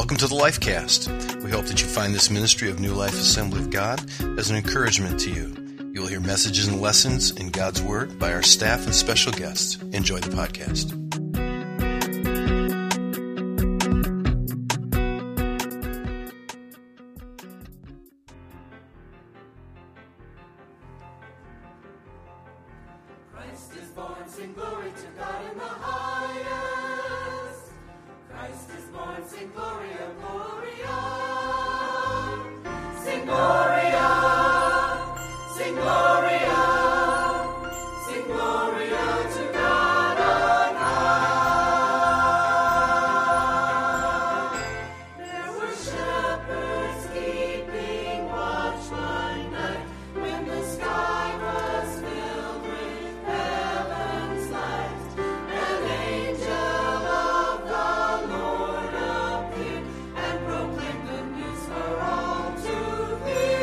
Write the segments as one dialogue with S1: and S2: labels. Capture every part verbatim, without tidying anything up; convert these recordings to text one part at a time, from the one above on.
S1: Welcome to the Lifecast. We hope that you find this ministry of New Life Assembly of God as an encouragement to you. You will hear messages and lessons in God's Word by our staff and special guests. Enjoy the podcast.
S2: Christ is born, sing glory to God in the highest. Christ is born, sing Gloria, Gloria. Sing Gloria, sing Gloria, sing Gloria to God on high. There were shepherds keeping watch one night when the sky was filled with heaven's light. An angel of the Lord appeared and proclaimed good news for all to hear.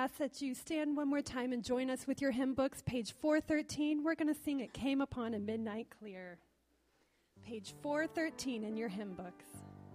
S3: ask that you stand one more time and join us with your hymn books, page four thirteen. We're going to sing It Came Upon a Midnight Clear. Page four thirteen in your hymn books.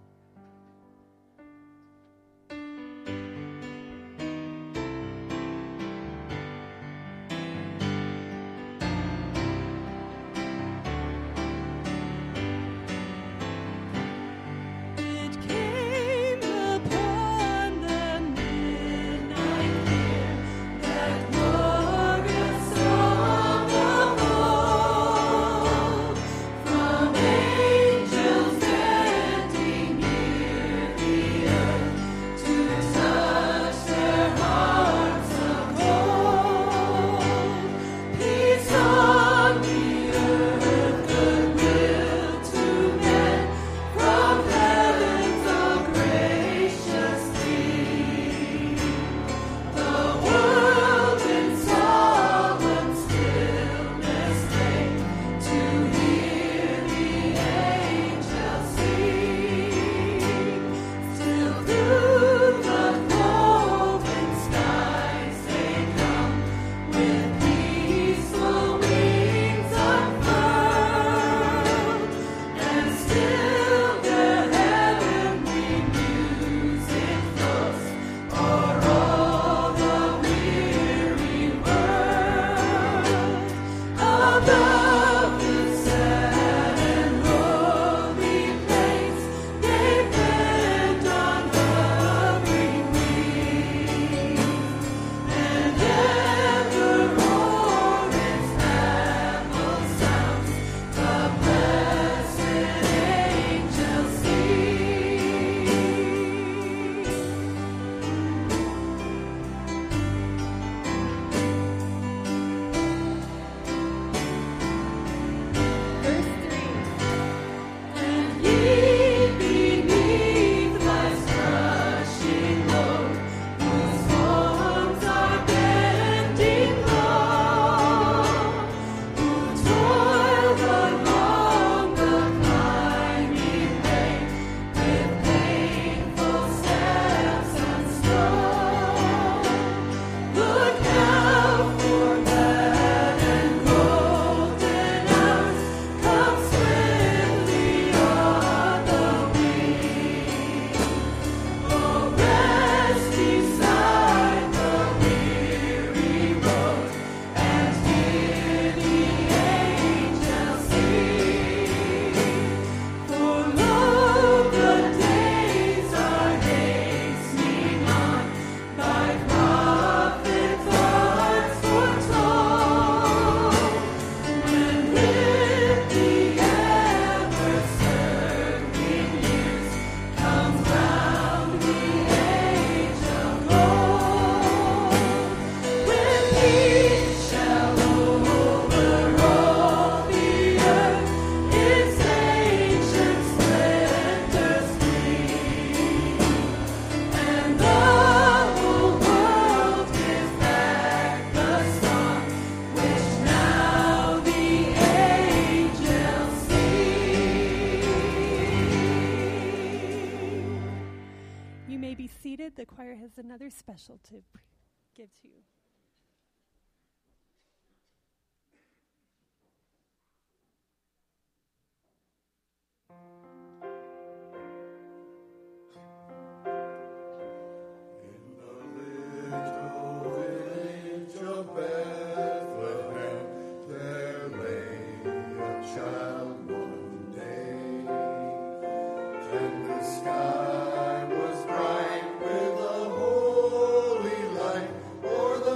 S3: The choir has another special to give to you.
S4: Sky was bright with a holy light, o'er the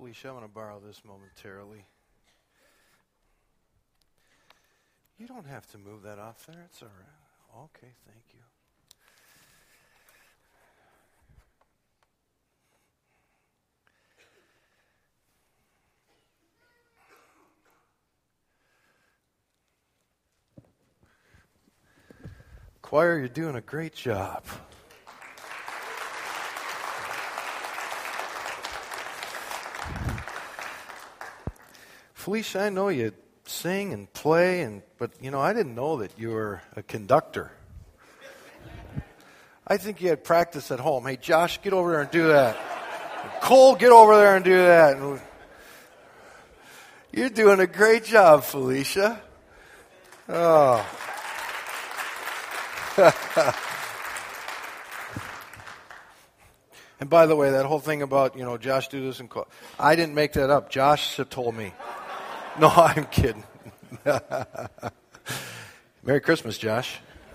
S1: Felicia, I'm going to borrow this momentarily. You don't have to move that off there. It's all right. Okay, thank you. Choir, you're doing a great job. Felicia, I know you sing and play, and but you know, I didn't know that you were a conductor. I think you had practice at home. Hey, Josh, get over there and do that. Cole, get over there and do that. You're doing a great job, Felicia. Oh. And by the way, that whole thing about, you know, Josh do this and call, I didn't make that up. Josh told me. No, I'm kidding. Merry Christmas, Josh.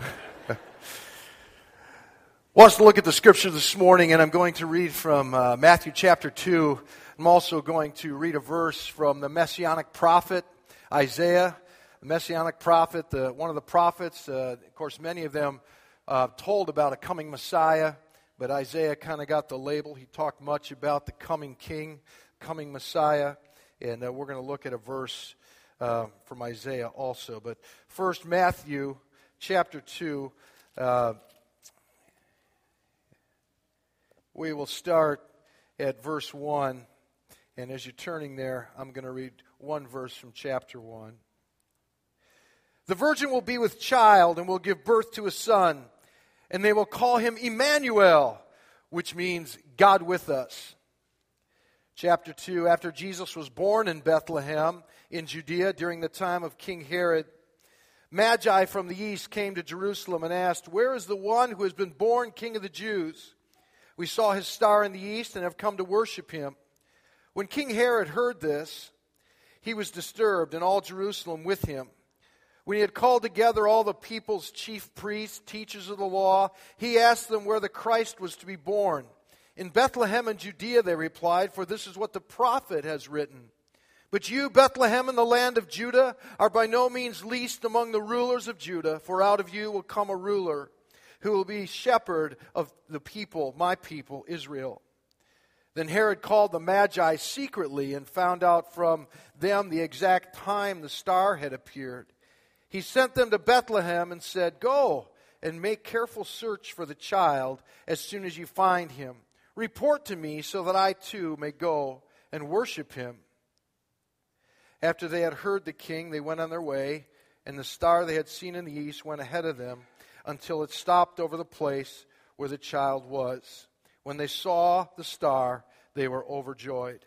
S1: Want us to look at the scripture this morning, and I'm going to read from uh, Matthew chapter two. I'm also going to read a verse from the Messianic prophet Isaiah. The Messianic prophet, the, one of the prophets, uh, of course, many of them uh, told about a coming Messiah, but Isaiah kind of got the label. He talked much about the coming king, coming Messiah, and uh, we're going to look at a verse uh, from Isaiah also. But first, Matthew chapter two. Uh, we will start at verse one, and as you're turning there, I'm going to read one verse from chapter one. The virgin will be with child and will give birth to a son, and they will call him Emmanuel, which means God with us. Chapter two, after Jesus was born in Bethlehem in Judea during the time of King Herod, Magi from the east came to Jerusalem and asked, "Where is the one who has been born King of the Jews? We saw his star in the east and have come to worship him." When King Herod heard this, he was disturbed, and all Jerusalem with him. When he had called together all the people's chief priests, teachers of the law, he asked them where the Christ was to be born. "In Bethlehem in Judea," they replied, "for this is what the prophet has written. But you, Bethlehem, in the land of Judah, are by no means least among the rulers of Judah, for out of you will come a ruler who will be shepherd of the people, my people, Israel." Then Herod called the Magi secretly and found out from them the exact time the star had appeared. He sent them to Bethlehem and said, "Go and make careful search for the child. As soon as you find him, report to me so that I too may go and worship him." After they had heard the king, they went on their way, and the star they had seen in the east went ahead of them until it stopped over the place where the child was. When they saw the star, they were overjoyed.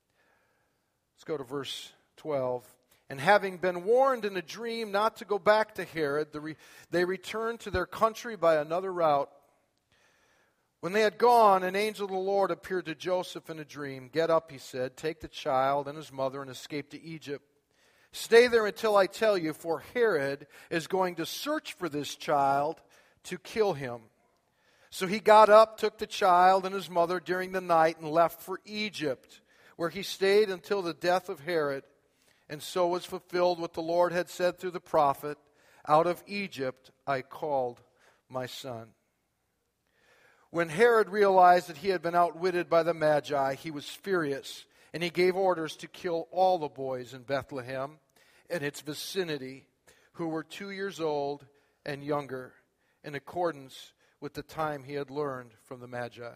S1: Let's go to verse twelve. And having been warned in a dream not to go back to Herod, the re- they returned to their country by another route. When they had gone, an angel of the Lord appeared to Joseph in a dream. "Get up," he said, "take the child and his mother and escape to Egypt. Stay there until I tell you, for Herod is going to search for this child to kill him." So he got up, took the child and his mother during the night, and left for Egypt, where he stayed until the death of Herod. And so was fulfilled what the Lord had said through the prophet, "Out of Egypt I called my son." When Herod realized that he had been outwitted by the Magi, he was furious, and he gave orders to kill all the boys in Bethlehem and its vicinity who were two years old and younger, in accordance with the time he had learned from the Magi.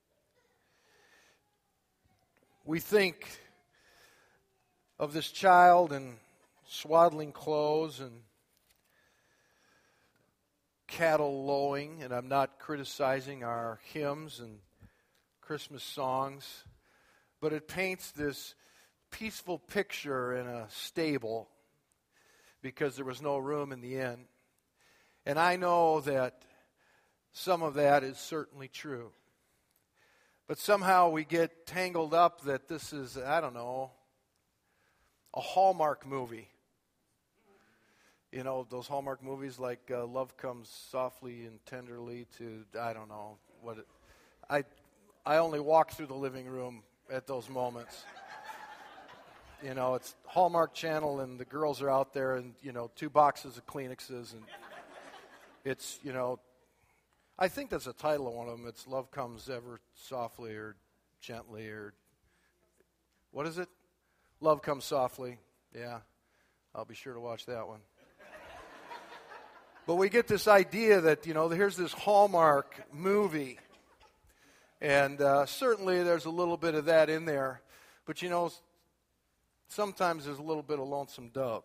S1: We think of this child in swaddling clothes and cattle lowing, and I'm not criticizing our hymns and Christmas songs, but it paints this peaceful picture in a stable because there was no room in the inn. And I know that some of that is certainly true. But somehow we get tangled up that this is, I don't know, a Hallmark movie. You know, those Hallmark movies like uh, Love Comes Softly and Tenderly to, I don't know, what it, I I only walk through the living room at those moments. You know, it's Hallmark Channel, and the girls are out there, and, you know, two boxes of Kleenexes, and it's, you know, I think that's the title of one of them. It's Love Comes Ever Softly or Gently, or what is it? Love Comes Softly. Yeah, I'll be sure to watch that one. But we get this idea that, you know, here's this Hallmark movie, and uh, certainly there's a little bit of that in there. But, you know, sometimes there's a little bit of Lonesome Dove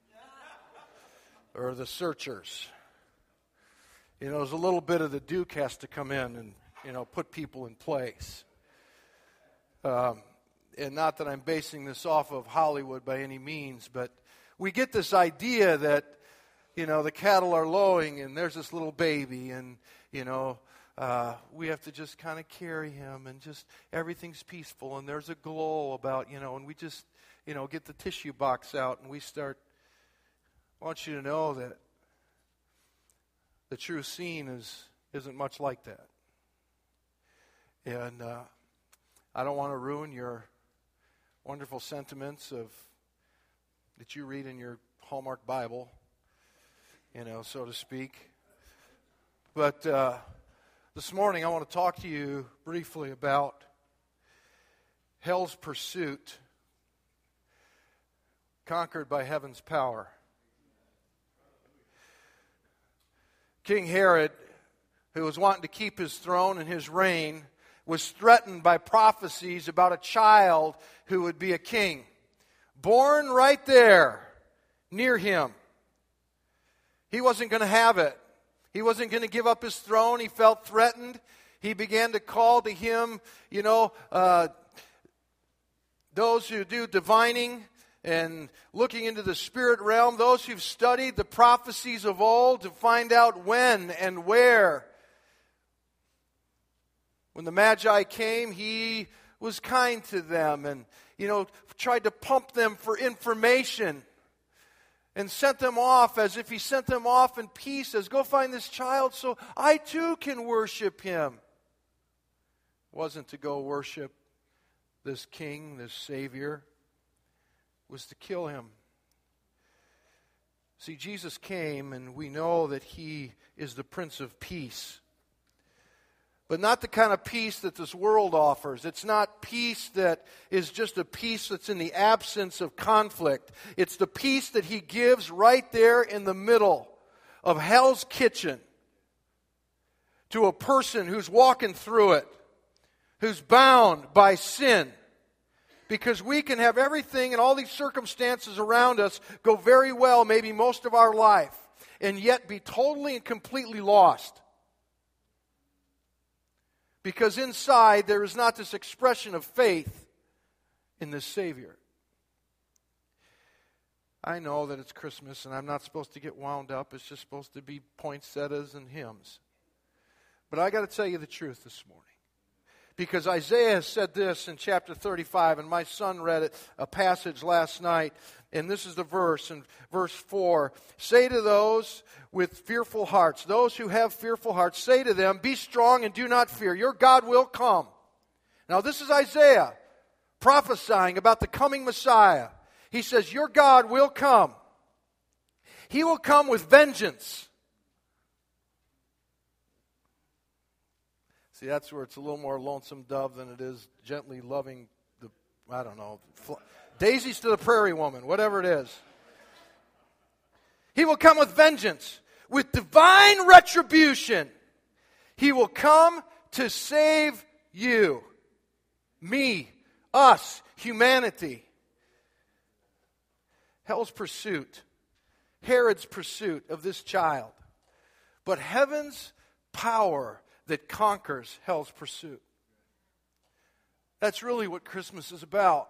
S1: or The Searchers. You know, there's a little bit of the Duke has to come in and, you know, put people in place. Um, and not that I'm basing this off of Hollywood by any means, but we get this idea that, you know, the cattle are lowing and there's this little baby, and, you know, uh, we have to just kind of carry him, and just everything's peaceful, and there's a glow about, you know, and we just, you know, get the tissue box out and we start. I want you to know that the true scene is, isn't much like that. And uh, I don't want to ruin your wonderful sentiments of that you read in your Hallmark Bible, you know, so to speak. But uh, this morning I want to talk to you briefly about hell's pursuit conquered by heaven's power. King Herod, who was wanting to keep his throne and his reign, was threatened by prophecies about a child who would be a king, born right there near him. He wasn't going to have it. He wasn't going to give up his throne. He felt threatened. He began to call to him, you know, uh, those who do divining and looking into the spirit realm, those who've studied the prophecies of old to find out when and where. When the Magi came, he was kind to them and, you know, tried to pump them for information and sent them off as if he sent them off in peace, as go find this child so I too can worship him. It wasn't to go worship this king, this Savior. It was to kill him. See, Jesus came, and we know that he is the Prince of Peace. But not the kind of peace that this world offers. It's not peace that is just a peace that's in the absence of conflict. It's the peace that he gives right there in the middle of hell's kitchen to a person who's walking through it, who's bound by sin. Because we can have everything and all these circumstances around us go very well, maybe most of our life, and yet be totally and completely lost. Because inside there is not this expression of faith in this Savior. I know that it's Christmas and I'm not supposed to get wound up. It's just supposed to be poinsettias and hymns. But I got to tell you the truth this morning. Because Isaiah has said this in chapter thirty-five, and my son read it, a passage last night, and this is the verse, in verse four. Say to those with fearful hearts, those who have fearful hearts, say to them, be strong and do not fear. Your God will come. Now this is Isaiah prophesying about the coming Messiah. He says, your God will come. He will come with vengeance. See, that's where it's a little more Lonesome Dove than it is gently loving the, I don't know, fl- daisies to the prairie woman, whatever it is. He will come with vengeance, with divine retribution. He will come to save you, me, us, humanity. Hell's pursuit, Herod's pursuit of this child, but heaven's power that conquers hell's pursuit. That's really what Christmas is about.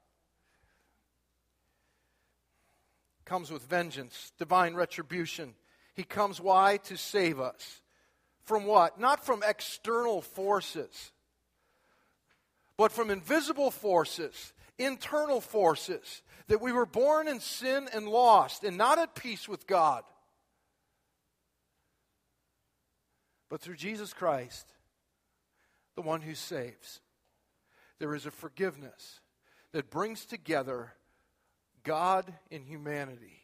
S1: Comes with vengeance, divine retribution. He comes, why? To save us. From what? Not from external forces, but from invisible forces, internal forces, that we were born in sin and lost and not at peace with God. But through Jesus Christ, the one who saves, there is a forgiveness that brings together God in humanity.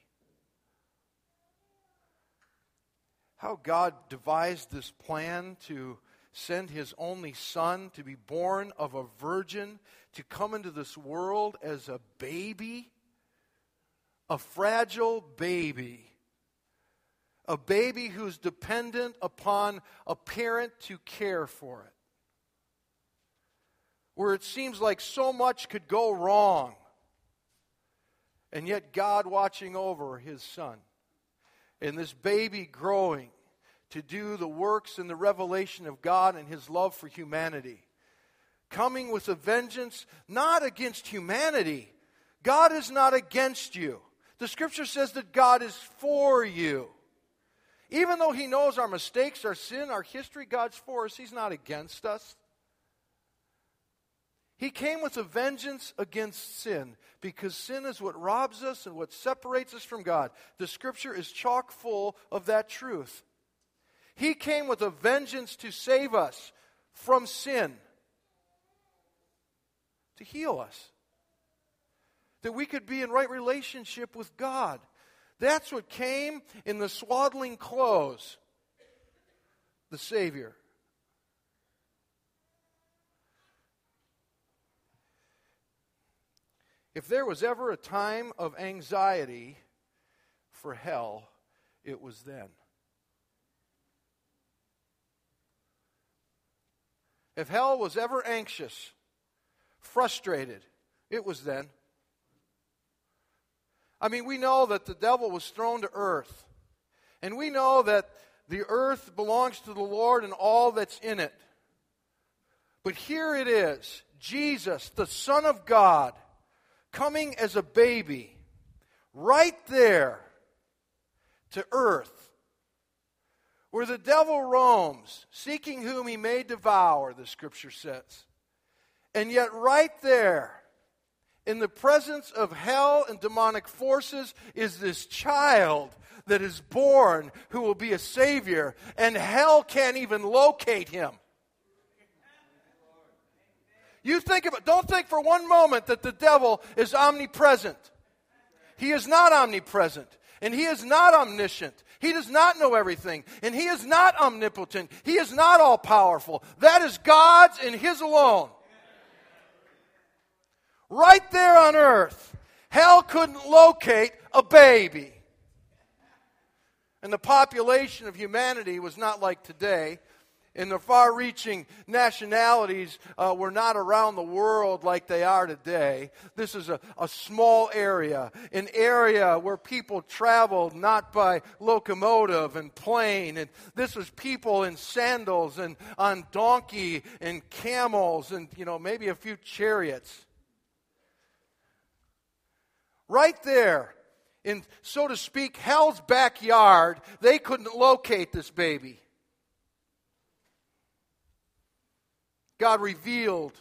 S1: How God devised this plan to send His only Son to be born of a virgin, to come into this world as a baby, a fragile baby, a baby who's dependent upon a parent to care for it, where it seems like so much could go wrong, and yet God watching over His Son, and this baby growing to do the works and the revelation of God and His love for humanity. Coming with a vengeance, not against humanity. God is not against you. The Scripture says that God is for you. Even though He knows our mistakes, our sin, our history, God's for us. He's not against us. He came with a vengeance against sin, because sin is what robs us and what separates us from God. The Scripture is chock full of that truth. He came with a vengeance to save us from sin, to heal us, that we could be in right relationship with God. That's what came in the swaddling clothes, the Savior. If there was ever a time of anxiety for hell, it was then. If hell was ever anxious, frustrated, it was then. I mean, we know that the devil was thrown to earth. And we know that the earth belongs to the Lord and all that's in it. But here it is, Jesus, the Son of God, coming as a baby, right there to earth, where the devil roams, seeking whom he may devour, the Scripture says. And yet right there, in the presence of hell and demonic forces, is this child that is born who will be a Savior, and hell can't even locate Him. You think about, don't think for one moment that the devil is omnipresent. He is not omnipresent, and he is not omniscient. He does not know everything, and he is not omnipotent. He is not all-powerful. That is God's and His alone. Right there on earth, hell couldn't locate a baby. And the population of humanity was not like today. And the far-reaching nationalities uh, were not around the world like they are today. This is a, a small area, an area where people traveled not by locomotive and plane. And this was people in sandals and on donkey and camels and, you know, maybe a few chariots. Right there, in, so to speak, hell's backyard, they couldn't locate this baby. God revealed,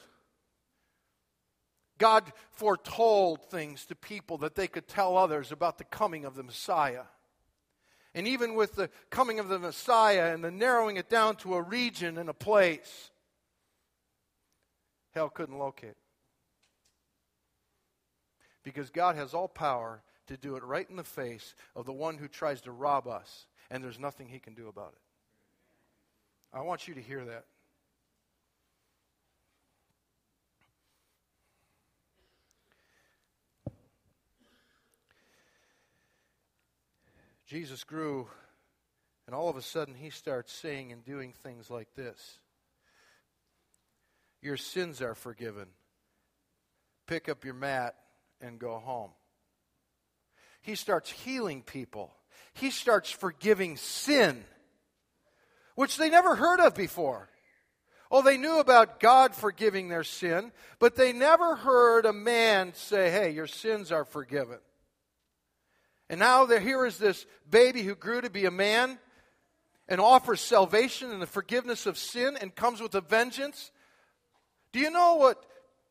S1: God foretold things to people that they could tell others about the coming of the Messiah. And even with the coming of the Messiah and the narrowing it down to a region and a place, hell couldn't locate it. Because God has all power to do it right in the face of the one who tries to rob us, and there's nothing He can do about it. I want you to hear that. Jesus grew, and all of a sudden He starts saying and doing things like this. Your sins are forgiven. Pick up your mat and go home. He starts healing people. He starts forgiving sin, which they never heard of before. Oh, they knew about God forgiving their sin, but they never heard a man say, hey, your sins are forgiven. And now there, here is this baby who grew to be a man and offers salvation and the forgiveness of sin and comes with a vengeance. Do you know what,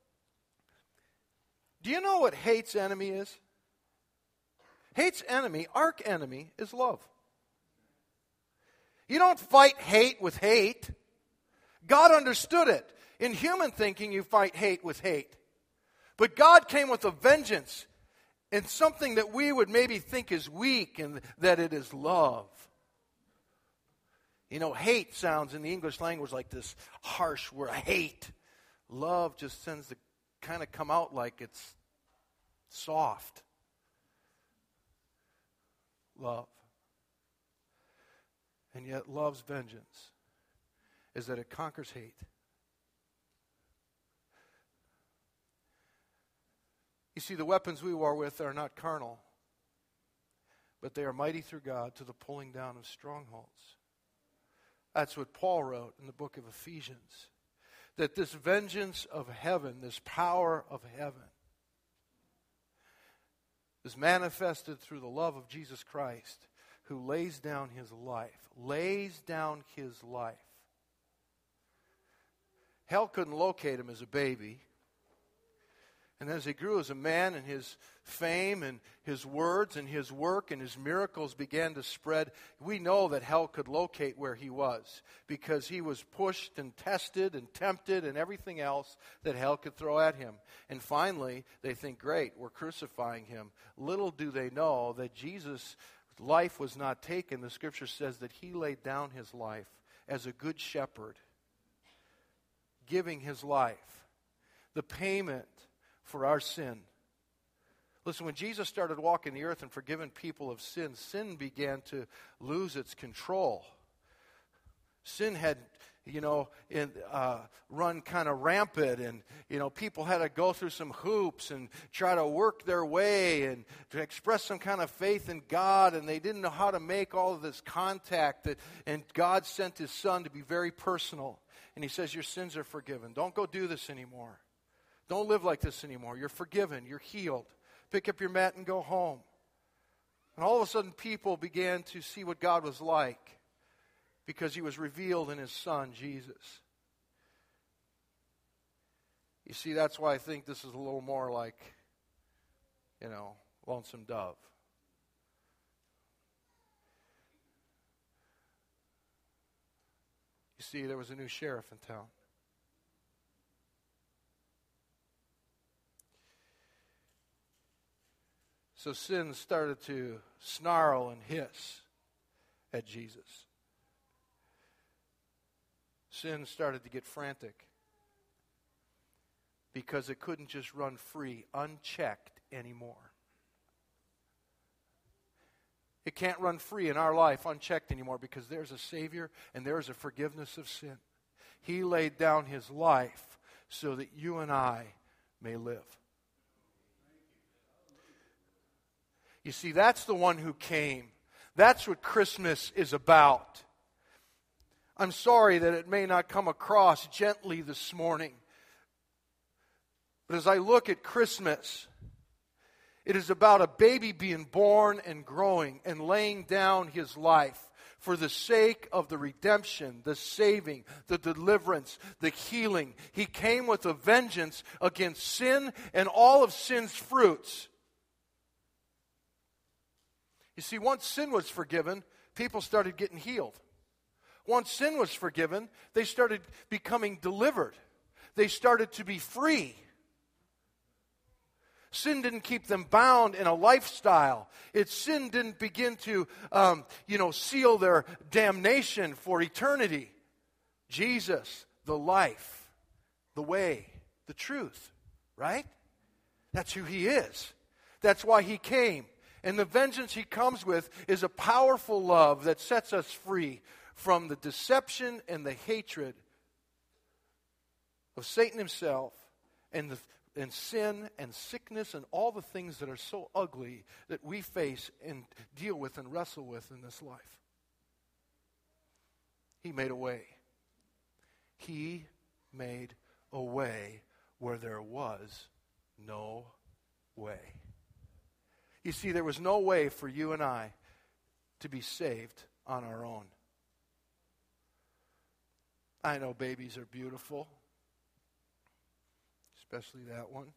S1: do you know what hate's enemy is? Hate's enemy, arch enemy, is love. You don't fight hate with hate. God understood it. In human thinking, you fight hate with hate. But God came with a vengeance in something that we would maybe think is weak, and that it is love. You know, hate sounds in the English language like this harsh word, hate. Love just tends to kind of come out like it's soft. Love. And yet love's vengeance is that it conquers hate. You see, the weapons we war with are not carnal, but they are mighty through God to the pulling down of strongholds. That's what Paul wrote in the book of Ephesians. That this vengeance of heaven, this power of heaven, is manifested through the love of Jesus Christ, who lays down his life. Lays down his life. Hell couldn't locate him as a baby. And as he grew as a man, and his fame and his words and his work and his miracles began to spread, we know that hell could locate where he was, because he was pushed and tested and tempted and everything else that hell could throw at him. And finally, they think, great, we're crucifying him. Little do they know that Jesus' life was not taken. The scripture says that he laid down his life as a good shepherd, giving his life, the payment for our sin. Listen, when Jesus started walking the earth and forgiving people of sin, sin began to lose its control. Sin had, you know, in, uh, run kind of rampant, and, you know, people had to go through some hoops and try to work their way and to express some kind of faith in God, and they didn't know how to make all of this contact. That, and God sent his Son to be very personal. And he says, your sins are forgiven. Don't go do this anymore. Don't live like this anymore. You're forgiven. You're healed. Pick up your mat and go home. And all of a sudden people began to see what God was like, because he was revealed in his Son, Jesus. You see, that's why I think this is a little more like, you know, Lonesome Dove. You see, there was a new sheriff in town. So sin started to snarl and hiss at Jesus. Sin started to get frantic because it couldn't just run free, unchecked anymore. It can't run free in our life unchecked anymore, because there's a Savior and there's a forgiveness of sin. He laid down his life so that you and I may live. You see, that's the one who came. That's what Christmas is about. I'm sorry that it may not come across gently this morning, but as I look at Christmas, it is about a baby being born and growing and laying down his life for the sake of the redemption, the saving, the deliverance, the healing. He came with a vengeance against sin and all of sin's fruits. You see, once sin was forgiven, people started getting healed. Once sin was forgiven, they started becoming delivered. They started to be free. Sin didn't keep them bound in a lifestyle. Its sin didn't begin to, um, you know, seal their damnation for eternity. Jesus, the life, the way, the truth, right? That's who he is. That's why he came. And the vengeance he comes with is a powerful love that sets us free from the deception and the hatred of Satan himself and, the, and sin and sickness and all the things that are so ugly that we face and deal with and wrestle with in this life. He made a way. He made a way where there was no way. You see, there was no way for you and I to be saved on our own. I know babies are beautiful, especially that one.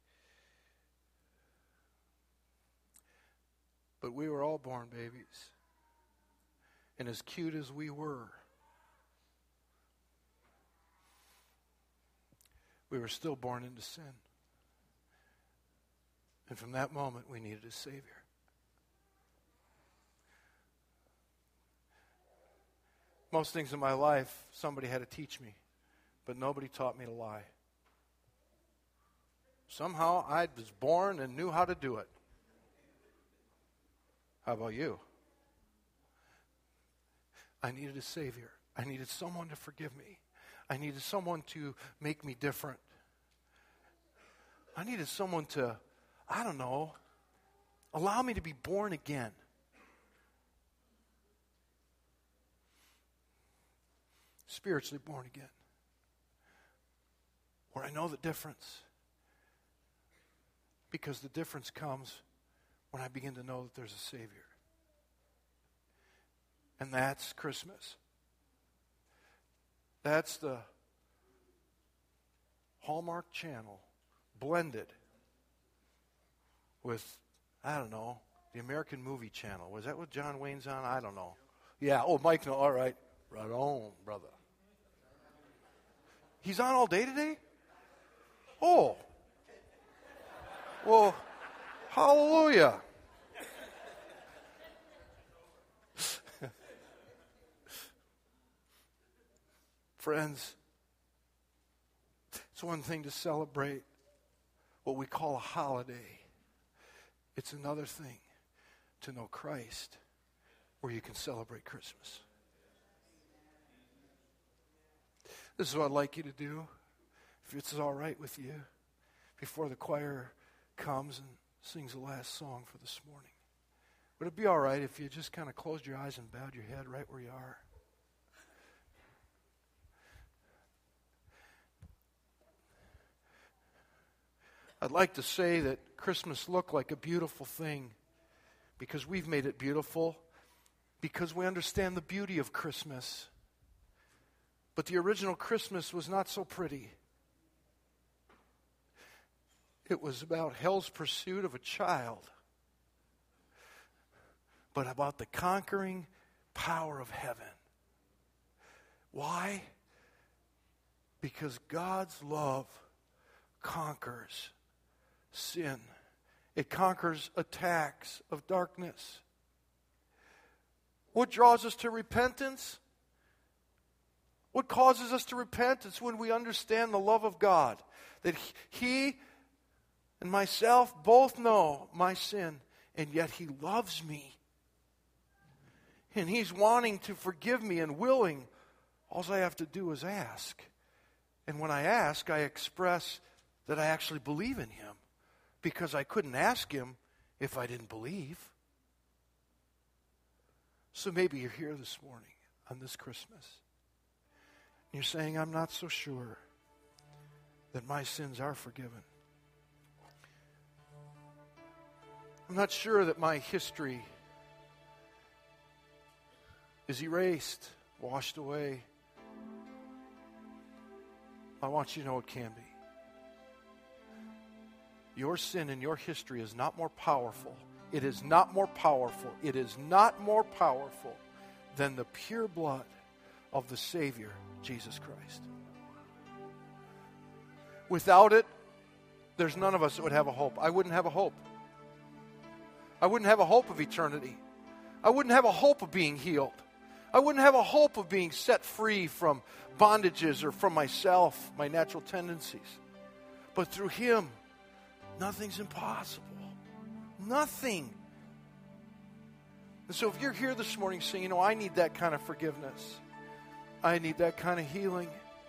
S1: But we were all born babies. and as cute as we were, we were still born into sin. And from that moment, we needed a Savior. Most things in my life, somebody had to teach me, but nobody taught me to lie. Somehow, I was born and knew how to do it. How about you? I needed a Savior. I needed someone to forgive me. I needed someone to make me different. I needed someone to, I don't know, allow me to be born again. Spiritually born again. Where I know the difference. Because the difference comes when I begin to know that there's a Savior. And that's Christmas. That's the Hallmark Channel blended with, I don't know, the American Movie Channel. Was that what John Wayne's on? I don't know. Yeah, oh, Mike, no, all right. Right on, brother. He's on all day today? Oh. Well, hallelujah. Friends, it's one thing to celebrate what we call a holiday. It's another thing to know Christ where you can celebrate Christmas. This is what I'd like you to do, if it's all right with you, before the choir comes and sings the last song for this morning. Would it be all right if you just kind of closed your eyes and bowed your head right where you are? I'd like to say that Christmas looked like a beautiful thing because we've made it beautiful, because we understand the beauty of Christmas. But the original Christmas was not so pretty. It was about hell's pursuit of a child, but about the conquering power of heaven. Why? Because God's love conquers sin. It conquers attacks of darkness. What draws us to repentance? What causes us to repent? It's when we understand the love of God. That He and myself both know my sin, and yet He loves me. And He's wanting to forgive me and willing. All I have to do is ask. And when I ask, I express that I actually believe in Him. Because I couldn't ask Him if I didn't believe. So maybe you're here this morning on this Christmas. You're saying, I'm not so sure that my sins are forgiven. I'm not sure that my history is erased, washed away. I want you to know it can be. Your sin and your history is not more powerful. It is not more powerful. It is not more powerful than the pure blood of the Savior, Jesus Christ. Without it, there's none of us that would have a hope. I wouldn't have a hope. I wouldn't have a hope of eternity. I wouldn't have a hope of being healed. I wouldn't have a hope of being set free from bondages or from myself, my natural tendencies. But through Him, nothing's impossible. Nothing. And so if you're here this morning saying, you know, I need that kind of forgiveness. I need that kind of healing.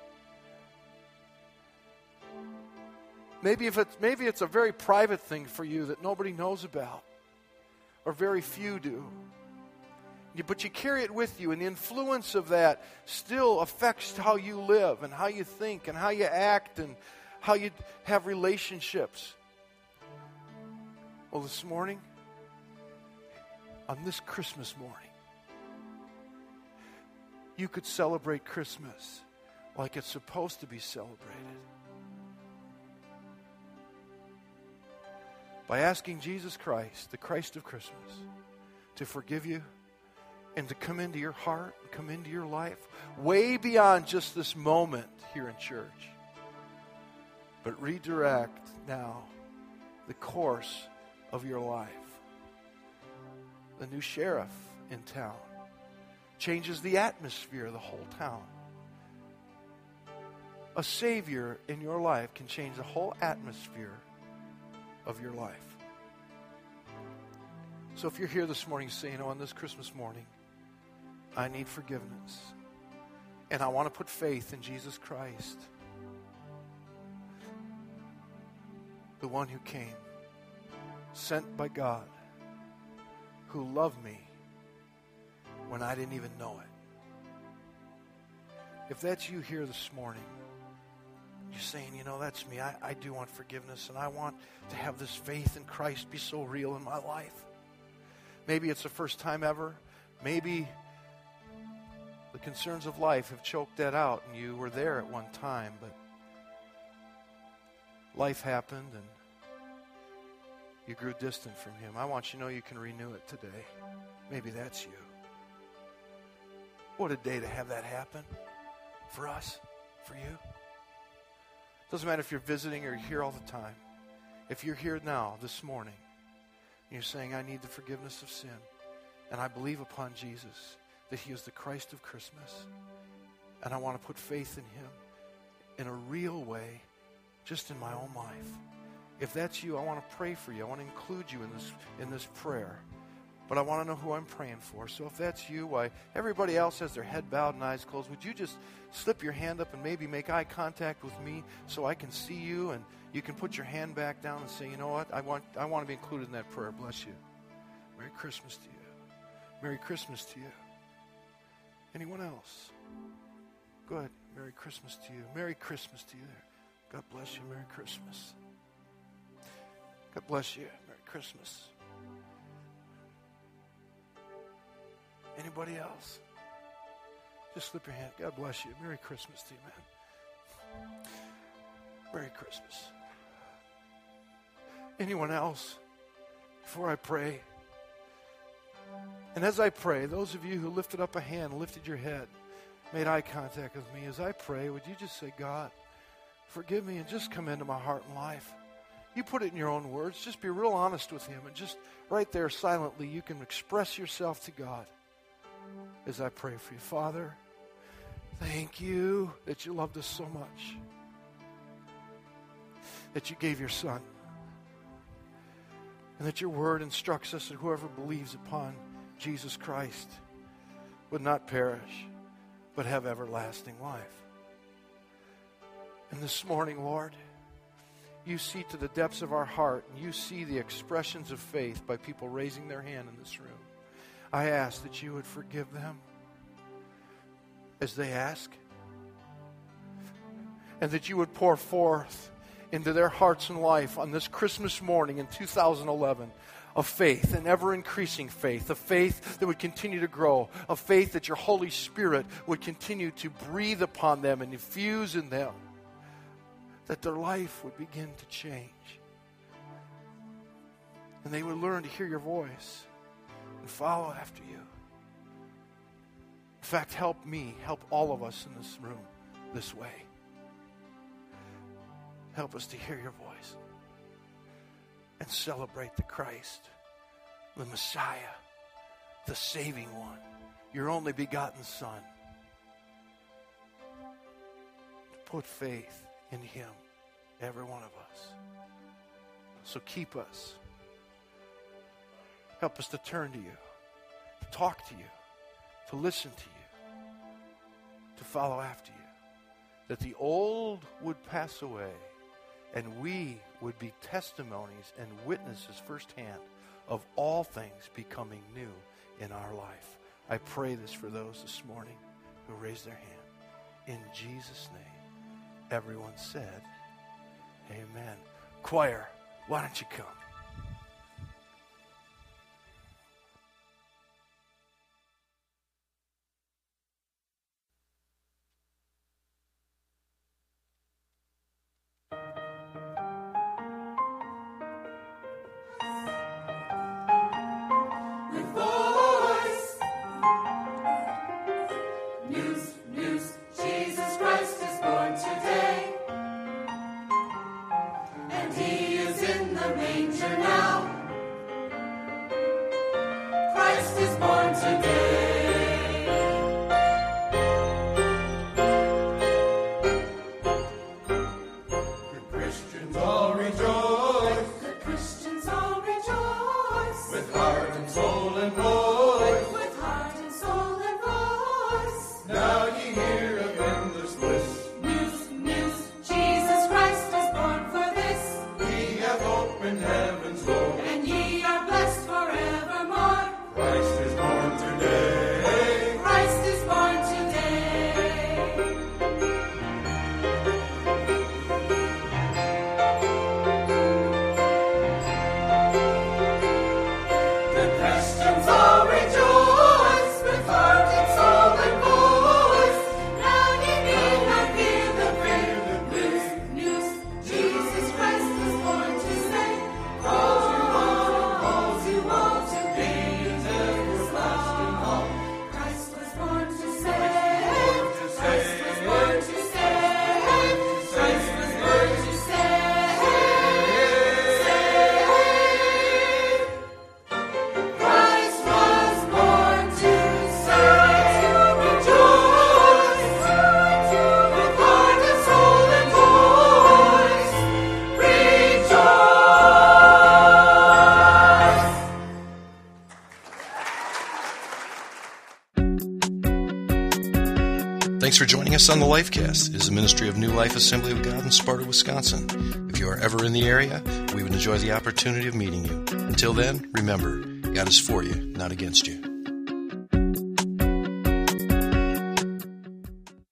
S1: Maybe if it's maybe it's a very private thing for you that nobody knows about, or very few do. You, but you carry it with you, and the influence of that still affects how you live and how you think and how you act and how you have relationships. Well, this morning, on this Christmas morning, you could celebrate Christmas like it's supposed to be celebrated. By asking Jesus Christ, the Christ of Christmas, to forgive you and to come into your heart, come into your life, way beyond just this moment here in church. But redirect now the course of your life. The new sheriff in town changes the atmosphere of the whole town. A Savior in your life can change the whole atmosphere of your life. So if you're here this morning saying, oh, on this Christmas morning, I need forgiveness, and I want to put faith in Jesus Christ, the one who came, sent by God, who loved me when I didn't even know it. If that's you here this morning, you're saying, you know, that's me. I, I do want forgiveness, and I want to have this faith in Christ be so real in my life. Maybe it's the first time ever. Maybe the concerns of life have choked that out, and you were there at one time, but life happened, and you grew distant from Him. I want you to know you can renew it today. Maybe that's you. What a day to have that happen for us, for you. Doesn't matter if you're visiting or you're here all the time. If you're here now, this morning, and you're saying, I need the forgiveness of sin, and I believe upon Jesus, that He is the Christ of Christmas, and I want to put faith in Him in a real way, just in my own life. If that's you, I want to pray for you. I want to include you in this in this prayer. But I want to know who I'm praying for. So if that's you, why everybody else has their head bowed and eyes closed, would you just slip your hand up and maybe make eye contact with me so I can see you, and you can put your hand back down and say, you know what, I want I want to be included in that prayer. Bless you. Merry Christmas to you. Merry Christmas to you. Anyone else? Good. Merry Christmas to you. Merry Christmas to you there. God bless you. Merry Christmas. God bless you. Merry Christmas. Anybody else? Just slip your hand. God bless you. Merry Christmas to you, man. Merry Christmas. Anyone else? Before I pray. And as I pray, those of you who lifted up a hand, lifted your head, made eye contact with me, as I pray, would you just say, God, forgive me, and just come into my heart and life. You put it in your own words. Just be real honest with Him, and just right there silently you can express yourself to God as I pray for you. Father, thank you that you loved us so much, that you gave your Son, and that your word instructs us that whoever believes upon Jesus Christ would not perish, but have everlasting life. And this morning, Lord, you see to the depths of our heart, and you see the expressions of faith by people raising their hand in this room. I ask that you would forgive them as they ask, and that you would pour forth into their hearts and life on this Christmas morning in two thousand eleven a faith, an ever-increasing faith, a faith that would continue to grow, a faith that your Holy Spirit would continue to breathe upon them and infuse in them, that their life would begin to change, and they would learn to hear your voice and follow after you. In fact, help me, help all of us in this room this way. Help us to hear your voice and celebrate the Christ, the Messiah, the saving one, your only begotten Son. To put faith in Him, every one of us. So keep us. Help us to turn to you, to talk to you, to listen to you, to follow after you. That the old would pass away, and we would be testimonies and witnesses firsthand of all things becoming new in our life. I pray this for those this morning who raised their hand. In Jesus' name, everyone said, amen. Choir, why don't you come?
S2: With voice
S4: Thanks for joining us on the Lifecast. It is a ministry of New Life Assembly of God in Sparta, Wisconsin. If you are ever in the area, we would enjoy the opportunity of meeting you. Until then, remember, God is for you, not against you.